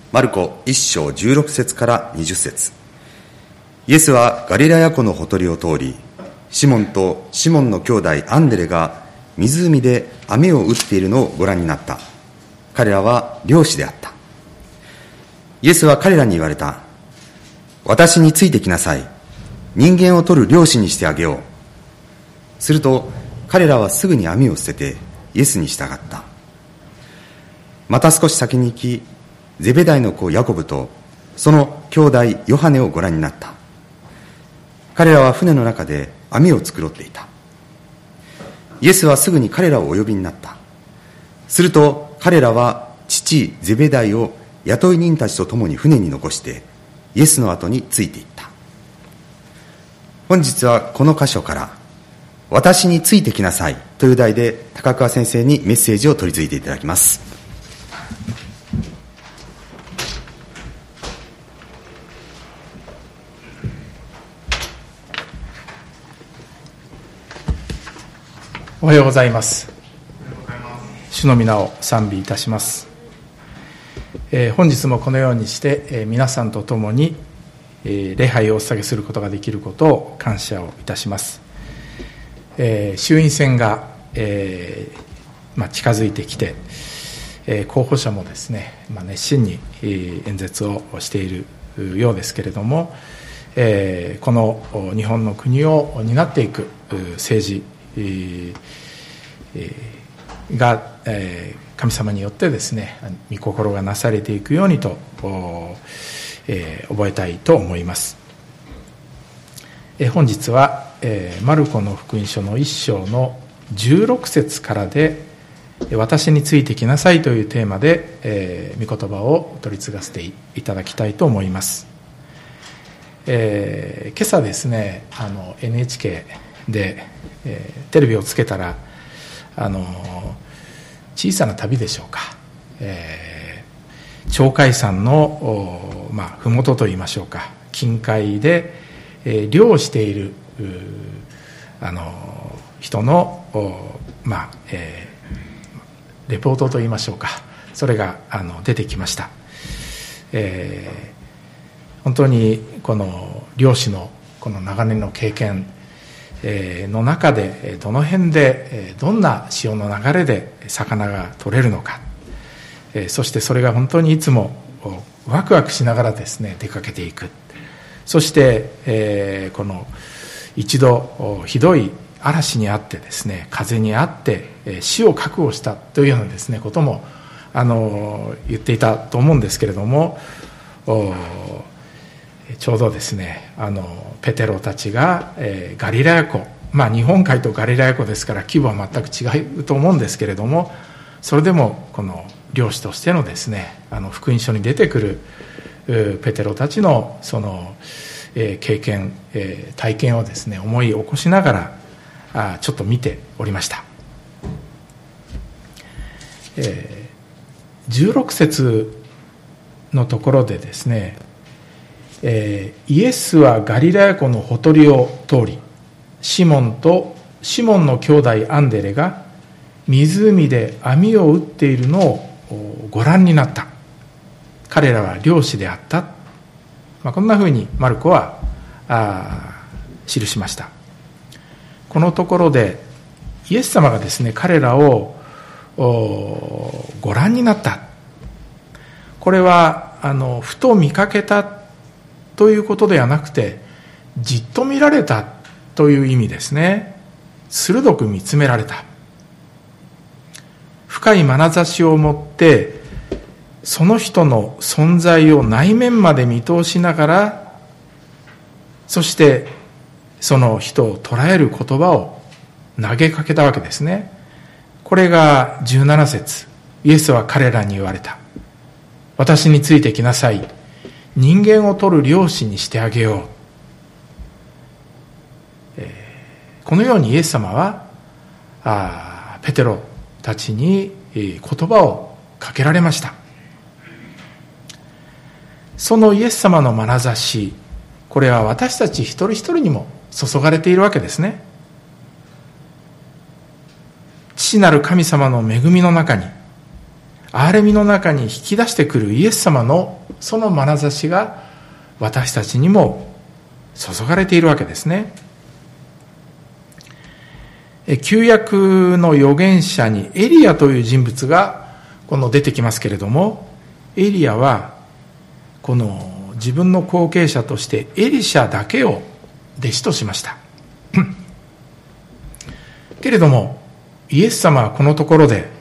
マルコ1章16節から20節。イエスはガリラヤ湖のほとりを通り、シモンとシモンの兄弟アンデレが湖で網を打っているのをご覧になった。彼らは漁師であった。イエスは彼らに言われた。私についてきなさい。人間を取る漁師にしてあげよう。すると彼らはすぐに網を捨ててイエスに従った。また少し先に行き、ゼベダイの子ヤコブとその兄弟ヨハネをご覧になった。彼らは船の中で網を繕っていた。イエスはすぐに彼らをお呼びになった。すると彼らは父ゼベダイを雇い人たちと共に船に残してイエスの後についていった。本日はこの箇所から私についてきなさいという題で高桑先生にメッセージを取り次いでいただきます。 おはようございます。主の皆を賛美いたします。本日もこのようにして、皆さんと共に、礼拝をお捧げすることができることを感謝をいたします。衆院選が、近づいてきて、候補者もですね、熱心に、演説をしているようですけれども、この日本の国を担っていく政治が神様によってですね、御心がなされていくようにと覚えたいと思います。本日はマルコの福音書の1章の16節からで私についてきなさいというテーマで御言葉を取り継がせていただきたいと思います。今朝ですね、NHK でテレビをつけたら小さな旅でしょうか、鳥海山のふもとといいましょうか、近海で、漁をしている人のレポートといいましょうか、それが出てきました。本当にこの漁師のこの長年の経験の中でどの辺でどんな潮の流れで魚が取れるのか、そしてそれが本当にいつもワクワクしながらですね出かけていく。そしてこの一度ひどい嵐にあってですね、風にあって死を覚悟したというようなですねことも言っていたと思うんですけれども、ちょうどですねペテロたちが、ガリラヤ湖、日本海とガリラヤ湖ですから規模は全く違うと思うんですけれども、それでもこの漁師としてのですね福音書に出てくるペテロたちのその、経験、体験をですね思い起こしながらちょっと見ておりました。16節のところでですね、イエスはガリラヤ湖のほとりを通り、シモンとシモンの兄弟アンデレが湖で網を打っているのをご覧になった。彼らは漁師であった。こんなふうにマルコは記しました。このところでイエス様がですね彼らをご覧になった。これはふと見かけたということではなくて、じっと見られたという意味ですね。鋭く見つめられた。深い眼差しを持ってその人の存在を内面まで見通しながら、そしてその人を捉える言葉を投げかけたわけですね。これが17節。イエスは彼らに言われた。私についてきなさい。人間を取る漁師にしてあげよう。このようにイエス様はペテロたちに言葉をかけられました。そのイエス様の眼差し、これは私たち一人一人にも注がれているわけですね。父なる神様の恵みの中に、憐れみの中に引き出してくるイエス様のその眼差しが私たちにも注がれているわけですね。旧約の預言者にエリアという人物が出てきますけれども、エリアはこの自分の後継者としてエリシャだけを弟子としましたけれども、イエス様はこのところで、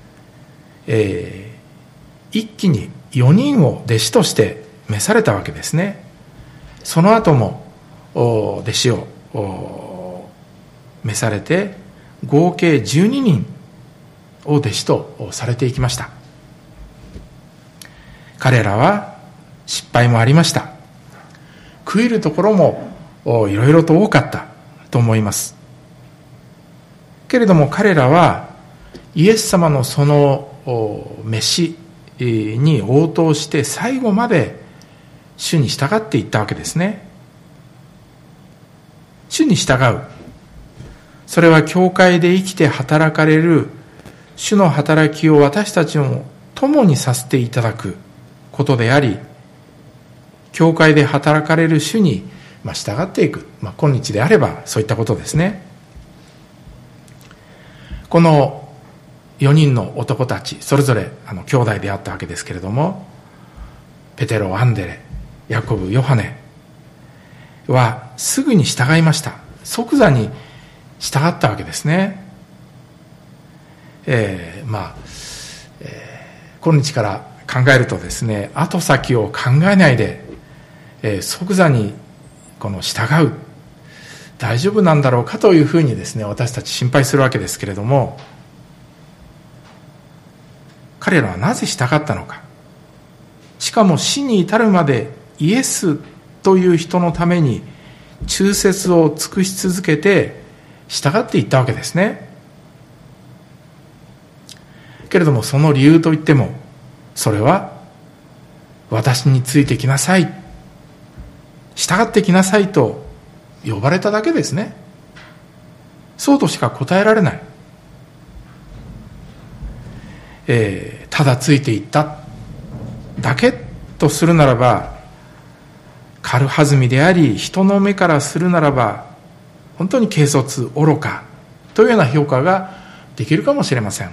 一気に4人を弟子として召されたわけですね。その後も弟子を召されて、合計12人を弟子とされていきました。彼らは失敗もありました。悔いるところもいろいろと多かったと思います。けれども彼らはイエス様のその召しに応答して最後まで主に従っていったわけですね。主に従う、それは教会で生きて働かれる主の働きを私たちも共にさせていただくことであり、教会で働かれる主に従っていく、今日であればそういったことですね。この4人の男たち、それぞれ兄弟であったわけですけれども、ペテロ、アンデレ、ヤコブ、ヨハネはすぐに従いました。即座に従ったわけですね。今日から考えるとですね、後先を考えないで、即座に従う、大丈夫なんだろうかというふうにですね、私たち心配するわけですけれども、彼らはなぜ従ったのか。しかも死に至るまでイエスという人のために忠節を尽くし続けて従っていったわけですね。けれどもその理由といっても、それは私についてきなさい、従ってきなさいと呼ばれただけですね。そうとしか答えられない。ただついていっただけとするならば軽はずみであり、人の目からするならば本当に軽率愚かというような評価ができるかもしれません。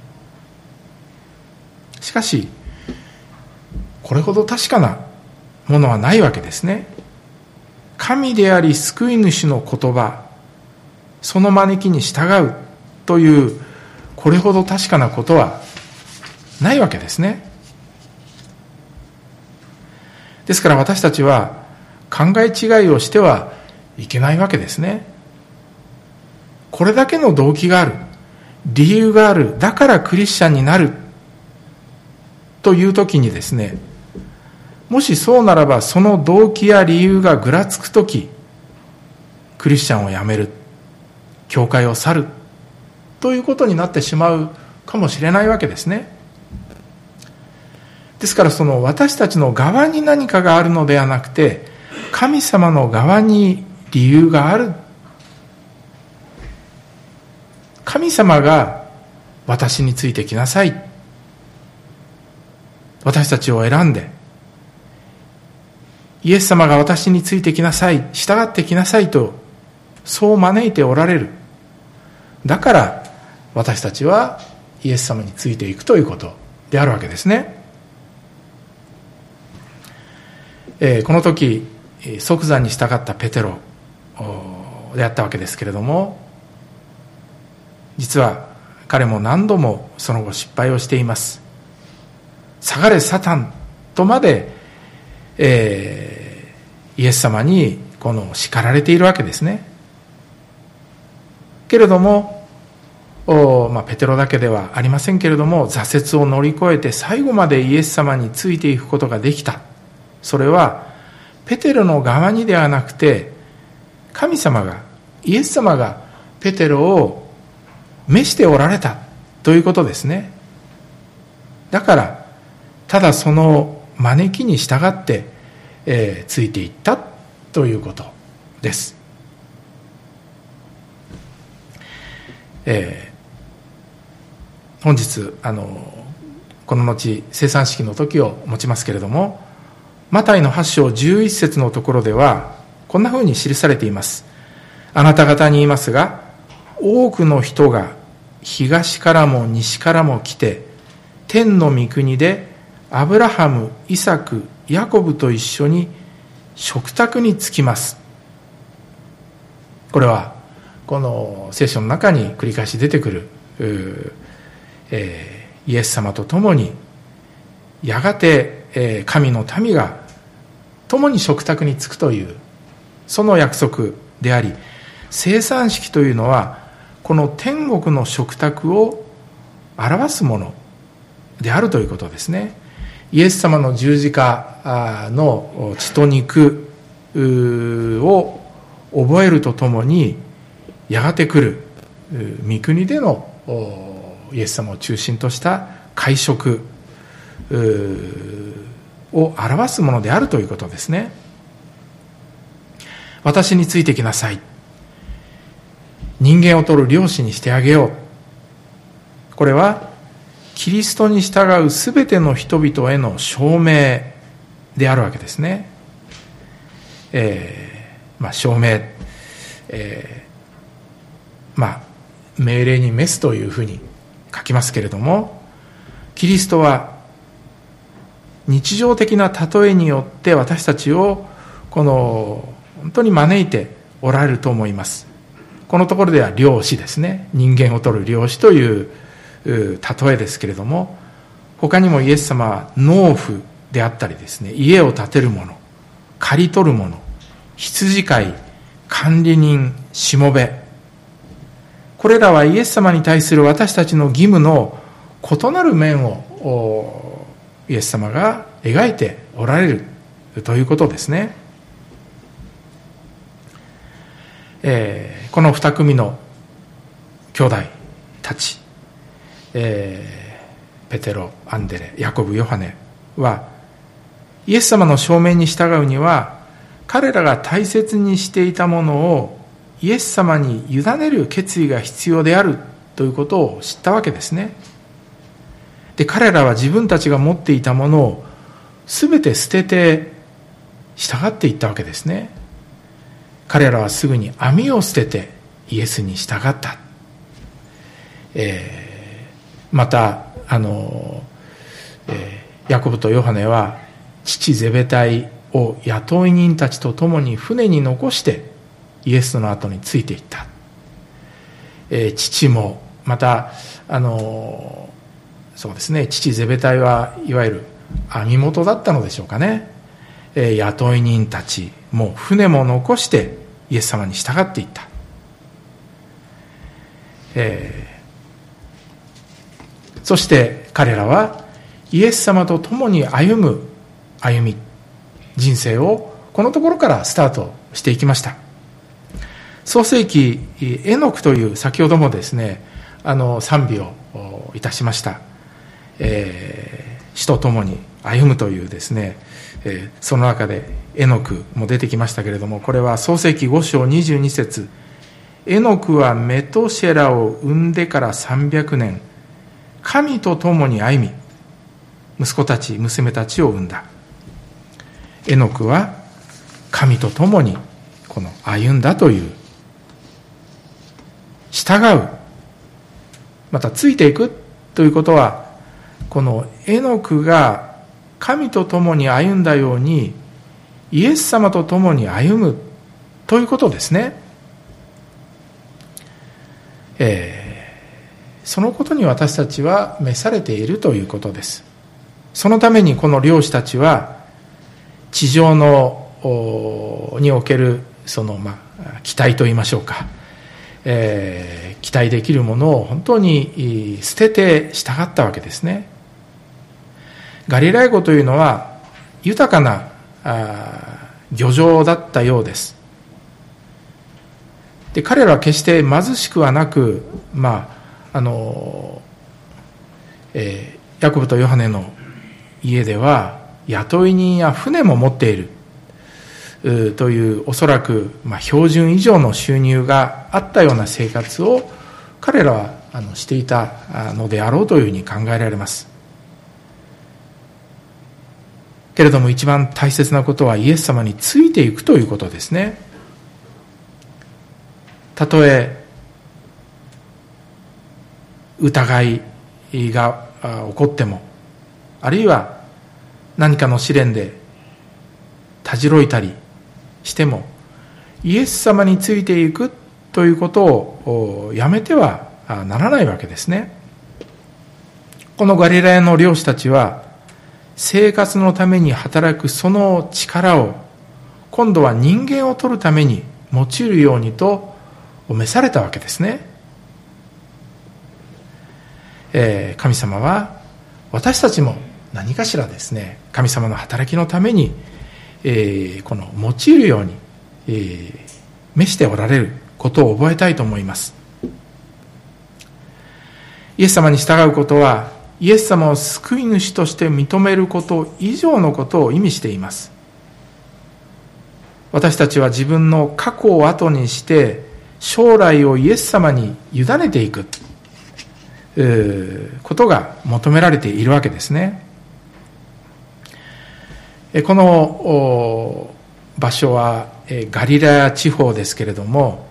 しかしこれほど確かなものはないわけですね。神であり救い主の言葉、その招きに従うというこれほど確かなことはないわけですね。ですから私たちは考え違いをしてはいけないわけですね。これだけの動機がある、理由がある、だからクリスチャンになるという時にですね、もしそうならばその動機や理由がぐらつくとき、クリスチャンを辞める、教会を去るということになってしまうかもしれないわけですね。ですからその私たちの側に何かがあるのではなくて、神様の側に理由がある。神様が私についてきなさい、私たちを選んで、イエス様が私についてきなさい、従ってきなさいとそう招いておられる。だから私たちはイエス様についていくということであるわけですね。この時即座に従ったペテロであったわけですけれども、実は彼も何度もその後失敗をしています。下がれサタンとまで、イエス様に叱られているわけですね。けれどもペテロだけではありませんけれども、挫折を乗り越えて最後までイエス様についていくことができた。それはペテロの側にではなくて、神様が、イエス様がペテロを召しておられたということですね。だからただその招きに従って、ついていったということです。本日この後生産式の時を持ちますけれども、 マタイの8章11節のところではこんなふうに記されています。あなた方に言いますが、多くの人が東からも西からも来て、天の御国でアブラハム、イサク、ヤコブと一緒に食卓に着きます。これはこの聖書の中に繰り返し出てくるイエス様と共にやがて神の民が共に食卓に着くというその約束であり、聖餐式というのはこの天国の食卓を表すものであるということですね。イエス様の十字架の血と肉を覚えるとともに、やがて来る御国でのイエス様を中心とした会食を表すものであるということですね。私についてきなさい。人間を取る漁師にしてあげよう。これはキリストに従うすべての人々への証明であるわけですね。証明、命令に召すというふうに書きますけれども、キリストは日常的な例えによって私たちをこの本当に招いておられると思います。このところでは漁師ですね。人間を取る漁師という例えですけれども、他にもイエス様は農夫であったりですね、家を建てる者、刈り取る者、羊飼い、管理人、しもべ、これらはイエス様に対する私たちの義務の異なる面をイエス様が描いておられるということですね。この2組の兄弟たち、ペテロ、アンデレ、ヤコブ、ヨハネはイエス様の証明に従うには、彼らが大切にしていたものをイエス様に委ねる決意が必要であるということを知ったわけですね。で、彼らは自分たちが持っていたものを全て捨てて従っていったわけですね。彼らはすぐに網を捨ててイエスに従った。またヤコブとヨハネは父ゼベダイを雇い人たちと共に船に残してイエスの後についていった。父もまたそうですね、父ゼベダイはいわゆる網元だったのでしょうかね。雇い人たちも船も残してイエス様に従っていった。そして彼らはイエス様と共に歩み、人生をこのところからスタートしていきました。創世記エノクという先ほどもですね賛美をいたしました、死と共に歩むというですね、その中でエノクも出てきましたけれども、これは創世記5章22節、エノクはメトシェラを産んでから300年神と共に歩み、息子たち娘たちを産んだ。エノクは神と共にこの歩んだという、従う、またついていくということは、このエノクが神と共に歩んだようにイエス様と共に歩むということですね。そのことに私たちは召されているということです。そのためにこの漁師たちは地上におけるその期待と言いましょうか、期待できるものを本当に捨てて従ったわけですね。ガリラヤ湖というのは豊かな漁場だったようです。で、彼らは決して貧しくはなく、ヤコブとヨハネの家では雇い人や船も持っているという、おそらく標準以上の収入があったような生活を彼らはしていたのであろうというふうに考えられます。 けれども一番大切なことはイエス様についていくということですね。たとえ疑いが起こっても、あるいは何かの試練でたじろいたりしても、イエス様についていくということをやめてはならないわけですね。このガリラヤの漁師たちは生活のために働くその力を今度は人間を取るために用いるようにと召されたわけですね。神様は私たちも何かしらですね、神様の働きのために、この用いるように、召しておられることを覚えたいと思います。イエス様に従うことはイエス様を救い主として認めること以上のことを意味しています。私たちは自分の過去を後にして将来をイエス様に委ねていくことが求められているわけですね。この場所はガリラヤ地方ですけれども、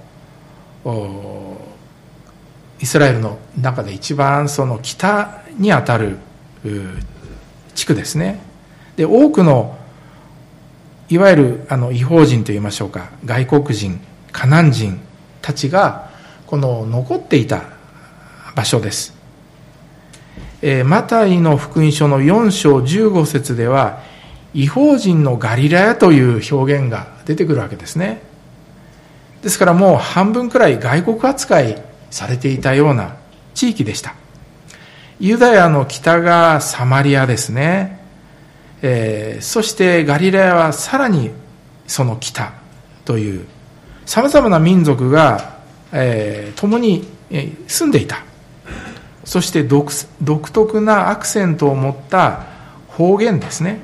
イスラエルの中で一番その北にあたる地区ですね。で、多くのいわゆる異邦人といいましょうか、外国人、カナン人たちがこの残っていた場所です。マタイの福音書の4章15節では異邦人のガリラヤという表現が出てくるわけですね。ですからもう半分くらい外国扱いされていたような地域でした。ユダヤの北がサマリアですね。そしてガリラヤはさらにその北というさまざまな民族が、共に住んでいた。そして独特なアクセントを持った方言ですね。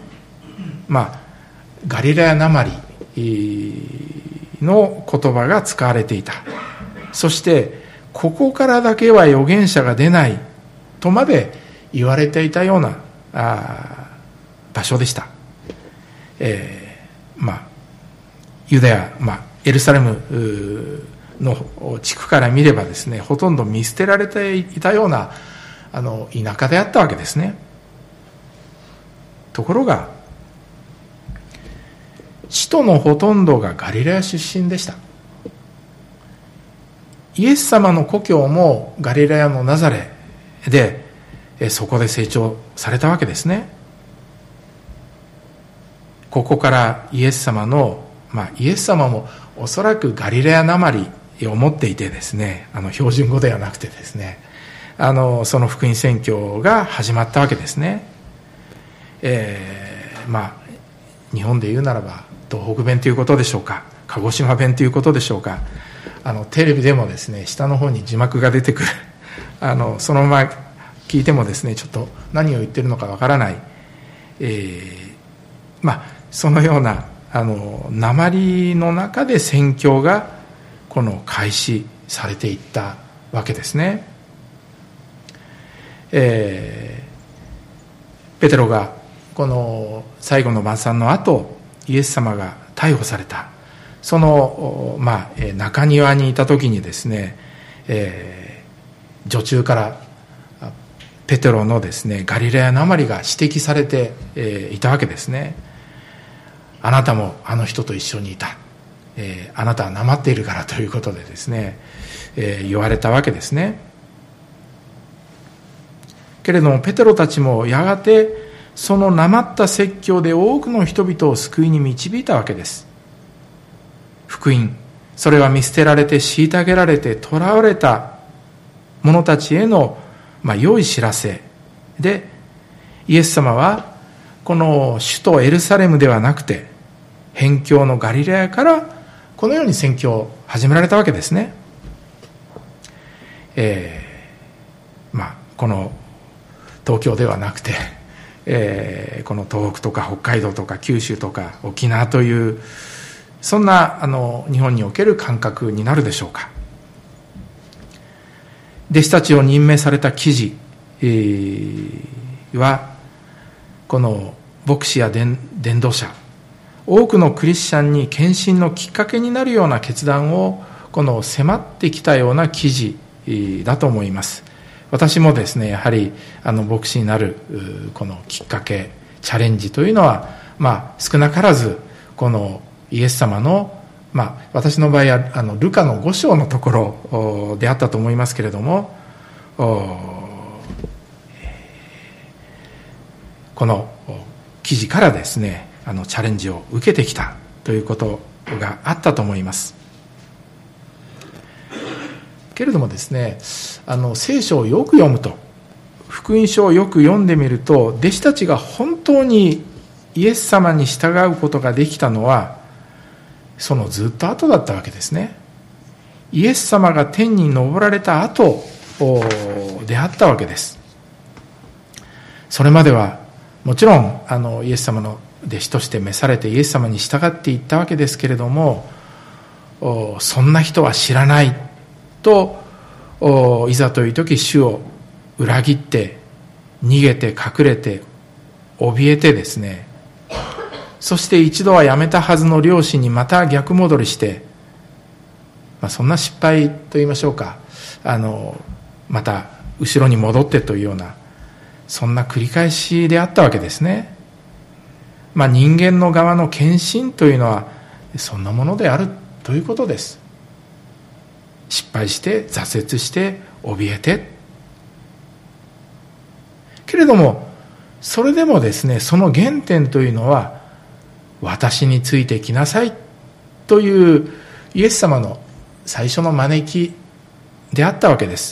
ガリラヤなまりの言葉が使われていた。そしてここからだけは預言者が出ないとまで言われていたような場所でした。ユダヤ、エルサレムの地区から見ればですね、ほとんど見捨てられていたような田舎であったわけですね。ところが使徒のほとんどがガリラヤ出身でした。イエス様の故郷もガリラヤのナザレで、そこで成長されたわけですね。ここからイエス様の、イエス様もおそらくガリラヤなまりを持っていてですね、標準語ではなくてですね、その福音宣教が始まったわけですね。日本で言うならば東北弁ということでしょうか、鹿児島弁ということでしょうか。テレビでもですね、下の方に字幕が出てくるそのまま聞いてもですね、ちょっと何を言ってるのかわからない、そのような訛の中で宣教がこの開始されていったわけですね。ペテロがこの最後の晩餐の後、イエス様が逮捕されたその、中庭にいた時にですね、女中からペテロのですねガリラヤなまりが指摘されて、いたわけですね。あなたもあの人と一緒にいた、あなたはなまっているからということでですね、言われたわけですね。けれどもペテロたちもやがてそのなまった説教で多くの人々を救いに導いたわけです。福音、それは見捨てられて虐げられて囚われた者たちへの、良い知らせで、イエス様はこの首都エルサレムではなくて辺境のガリラヤからこのように宣教を始められたわけですね。この東京ではなくて、この東北とか北海道とか九州とか沖縄というそんな日本における感覚になるでしょうか。弟子たちを任命された記事はこの牧師や伝道者、多くのクリスチャンに献身のきっかけになるような決断をこの迫ってきたような記事だと思います。私もですね、やはり牧師になるこのきっかけ、チャレンジというのは、少なからずこのイエス様の、私の場合はルカの5章のところであったと思いますけれども、この記事からですね、チャレンジを受けてきたということがあったと思います。けれどもですね、聖書をよく読むと、福音書をよく読んでみると、弟子たちが本当にイエス様に従うことができたのはそのずっと後だったわけですね。イエス様が天に昇られた後であったわけです。それまではもちろんイエス様の弟子として召されてイエス様に従っていったわけですけれども、そんな人は知らないといざという時主を裏切って逃げて隠れて怯えてですね、そして一度は辞めたはずの漁師にまた逆戻りして、そんな失敗と言いましょうか、また後ろに戻ってというような、そんな繰り返しであったわけですね。人間の側の献身というのはそんなものであるということです。失敗して挫折して怯えて、けれどもそれでもですね、その原点というのは私についてきなさいというイエス様の最初の招きであったわけです。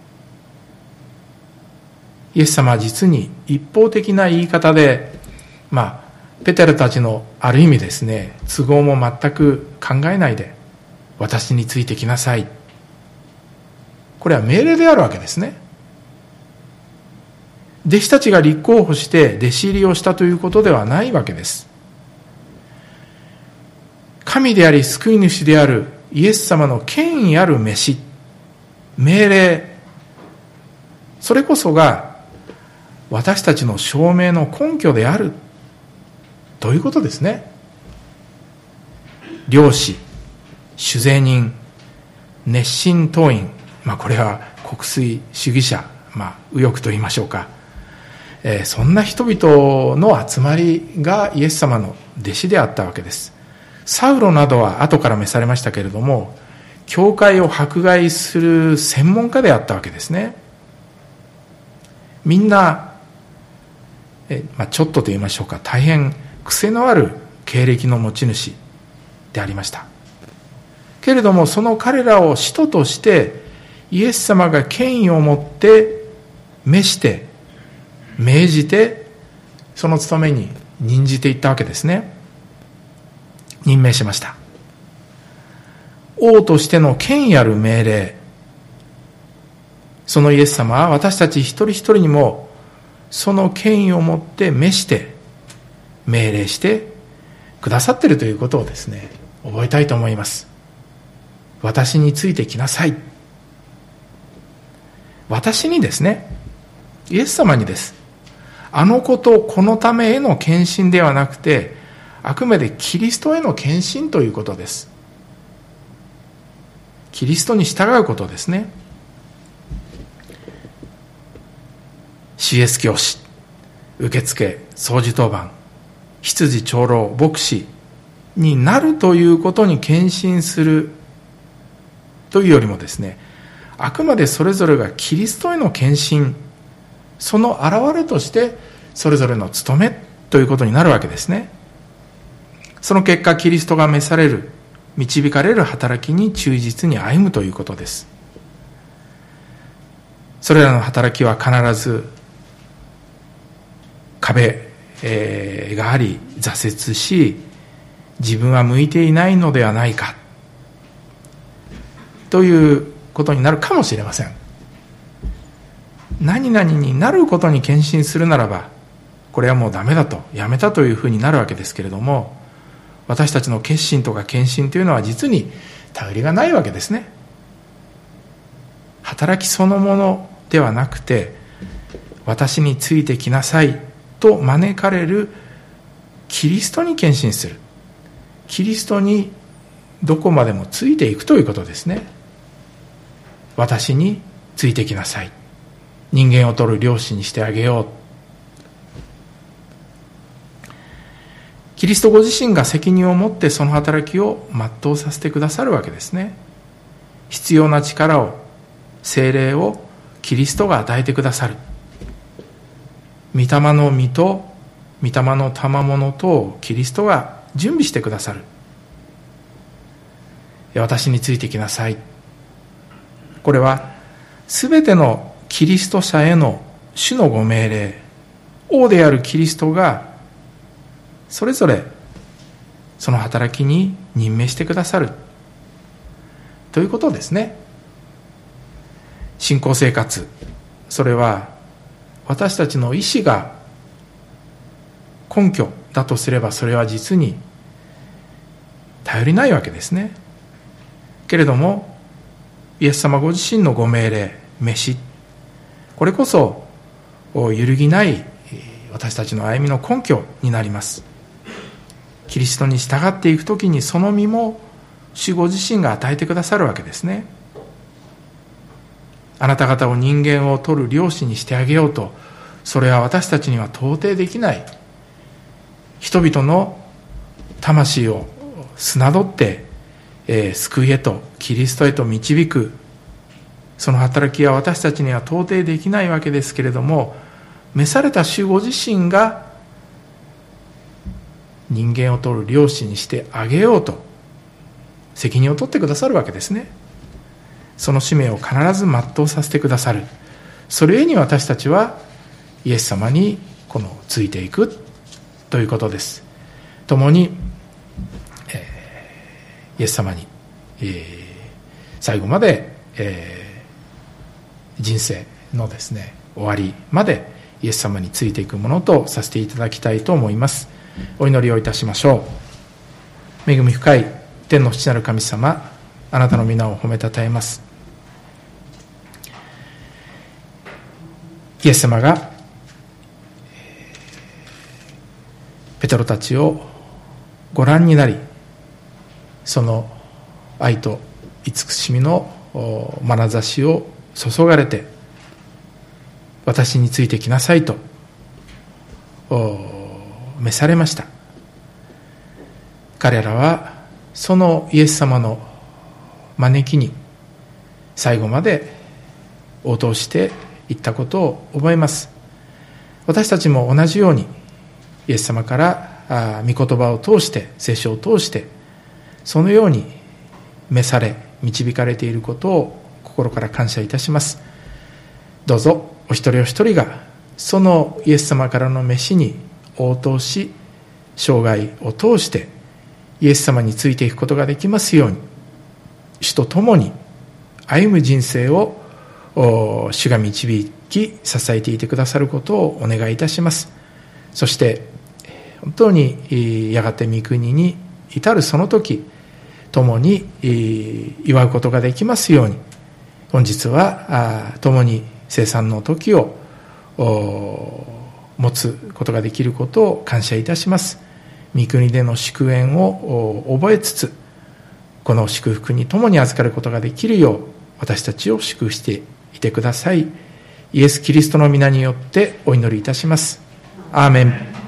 イエス様は実に一方的な言い方で、ペテロたちのある意味ですね、都合も全く考えないで私についてきなさい、これは命令であるわけですね。弟子たちが立候補して弟子入りをしたということではないわけです。神であり救い主であるイエス様の権威ある命令、それこそが私たちの証明の根拠であるということですね。漁師、酒税人、熱心党員、これは国粋主義者、右翼と言いましょうか、そんな人々の集まりがイエス様の弟子であったわけです。サウロなどは後から召されましたけれども、教会を迫害する専門家であったわけですね。みんな、ちょっとと言いましょうか、大変癖のある経歴の持ち主でありました。けれどもその彼らを使徒としてイエス様が権威を持って召して命じて、その務めに任じていったわけですね。任命しました。王としての権威ある命令、そのイエス様は私たち一人一人にもその権威を持って召して命令してくださっているということをですね、覚えたいと思います。私についてきなさい、私にですね、イエス様にです。あのことこのためへの献身ではなくて、あくまでキリストへの献身ということです。キリストに従うことですね。CS 教師、受付、掃除当番、執事長老、牧師になるということに献身するというよりもですね、あくまでそれぞれがキリストへの献身、その現れとしてそれぞれの務めということになるわけですね。その結果、キリストが召される、導かれる働きに忠実に歩むということです。それらの働きは必ず壁があり、挫折し、自分は向いていないのではないかということになるかもしれません。何々になることに献身するならば、これはもうダメだと、やめたというふうになるわけですけれども、私たちの決心とか献身というのは実に頼りがないわけですね。働きそのものではなくて、私についてきなさいと招かれるキリストに献身する。キリストにどこまでもついていくということですね。私についてきなさい。人間を取る漁師にしてあげよう。キリストご自身が責任を持ってその働きを全うさせてくださるわけですね。必要な力を、聖霊をキリストが与えてくださる。御霊の実と御霊の賜物とをキリストが準備してくださる。私についてきなさい。これはすべてのキリスト者への主のご命令、王であるキリストがそれぞれその働きに任命してくださるということですね。信仰生活、それは私たちの意志が根拠だとすれば、それは実に頼りないわけですね。けれどもイエス様ご自身のご命令、召し、これこそ揺るぎない私たちの歩みの根拠になります。キリストに従っていくときに、その身も主ご自身が与えてくださるわけですね。あなた方を人間を取る漁師にしてあげようと、それは私たちには到底できない。人々の魂を綱取って、救いへと、キリストへと導く、その働きは私たちには到底できないわけですけれども、召された主ご自身が人間を取る漁師にしてあげようと責任を取ってくださるわけですね。その使命を必ず全うさせてくださる。それゆえに私たちはイエス様についていくということです。共に、イエス様に、最後まで、人生のですね、終わりまでイエス様についていくものとさせていただきたいと思います。お祈りをいたしましょう。恵み深い天の父なる神様、あなたの皆を褒めたたえます。イエス様がペテロたちをご覧になり、その愛と慈しみの眼差しを注がれて、私についてきなさいと召されました。彼らはそのイエス様の招きに最後まで応答していったことを覚えます。私たちも同じようにイエス様から御言葉を通して、聖書を通してそのように召され導かれていることを心から感謝いたします。どうぞお一人お一人がそのイエス様からの召しに応答し、生涯を通してイエス様についていくことができますように、主と共に歩む人生を主が導き支えていてくださることをお願いいたします。そして本当にやがて御国に至るその時、共に祝うことができますように、本日は共に聖餐の時を持つことができることを感謝いたします。御国での祝宴を覚えつつ、この祝福に共に預かることができるよう私たちを祝福していてください。イエス・キリストの皆によってお祈りいたします。アーメン。